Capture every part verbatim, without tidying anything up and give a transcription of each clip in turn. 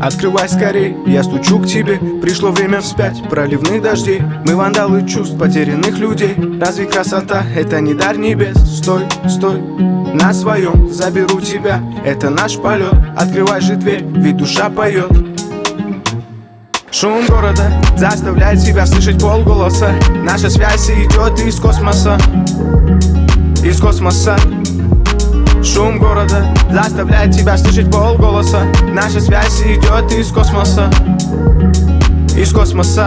Открывай скорей, я стучу к тебе. Пришло время вспять проливных дождей. Мы вандалы чувств потерянных людей. Разве красота это не дар небес? Стой, стой, на своем заберу тебя. Это наш полет, открывай же дверь, ведь душа поет. Шум города заставляет себя слышать полголоса. Наша связь идет из космоса, из космоса. Шум города заставляет тебя слышать полголоса. Наша связь идет из космоса, из космоса.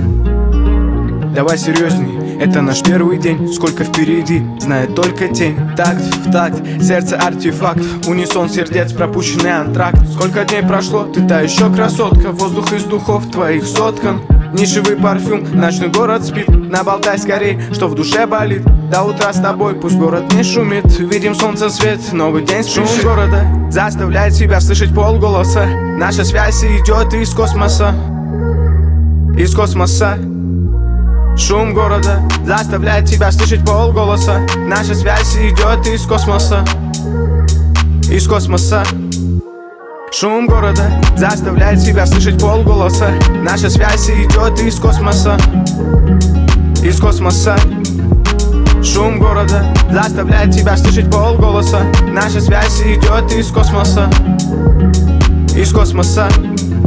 Давай серьезней, это наш первый день. Сколько впереди, знает только тень. Такт в такт, сердце артефакт. Унисон сердец, пропущенный антракт. Сколько дней прошло, ты та еще красотка. Воздух из духов твоих соткан. Нишевый парфюм, ночной город спит. Наболтай скорей, что в душе болит. До утра с тобой, пусть город не шумит. Видим солнце свет, новый день спешит. Шум города заставляет себя слышать полголоса. Наша связь идет из космоса, из космоса. Шум города заставляет тебя слышать полголоса. Наша связь идет из космоса, из космоса. Шум города заставляет тебя слышать полголоса. Наша связь идет из космоса, из космоса. Шум города заставляет тебя слышать полголоса. Наша связь идет из космоса, из космоса.